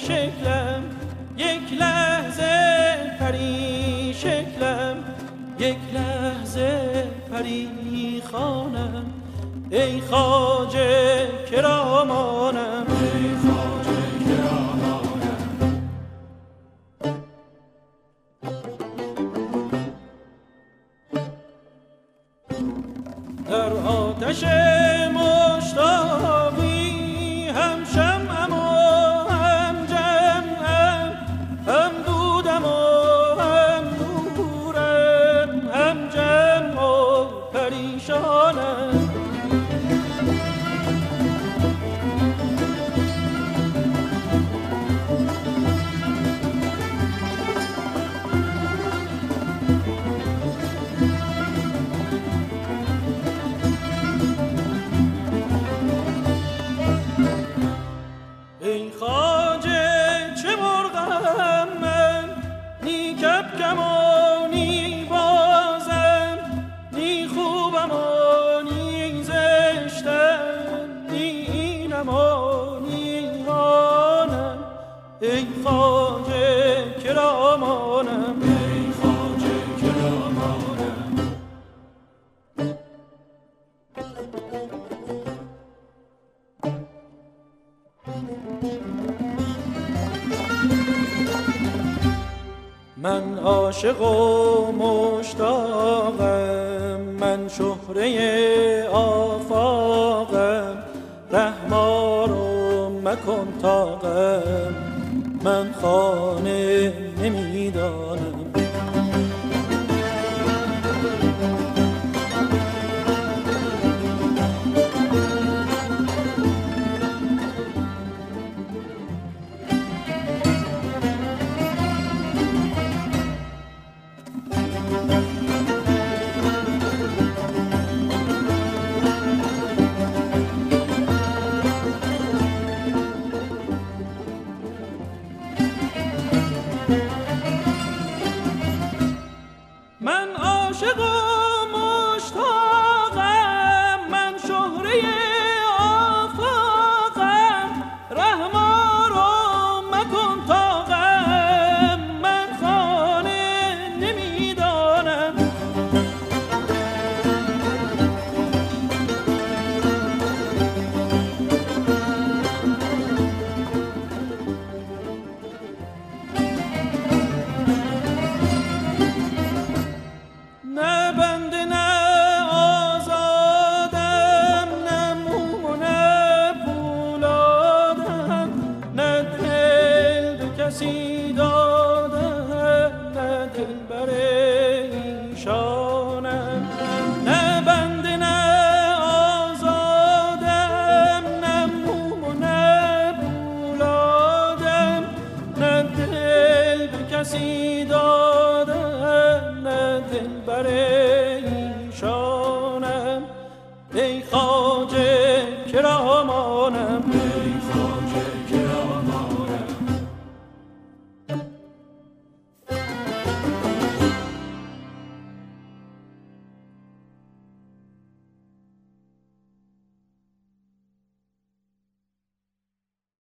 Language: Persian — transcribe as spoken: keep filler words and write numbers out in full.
شکلم، یک لحظه پری شکلم، یک لحظه پری خوانم. ای خواجه کرامانم، ای خواجه کرامانم. در آتش مشتاقی هم شمعم و هم جمعم، هم دودم و هم نورم، هم جمع و پریشانم. ای خواجه چه مرغم من، نی کبکم و نی بازم، نی خوبم و نی زشتم، نی اینم و نی آنم. ای خواجه کرامانم، ای خواجه کرامانم. من عاشق و مشتاقم، من شهره آفاقم، رحما رو مکن طاقم، من خانه نمیدانم. من عاشق و مشتاقم، من شهره آفاقم، رحما رو مکن طاقم، من خانه نمیدانم. نه بنده نه آزادم، نه موم و نه پولادم، نه دل به کسی دادم، نه دل بر ایشانم. نه بنده نه آزادم، نه موم و نه پولادم، نه دل به کسی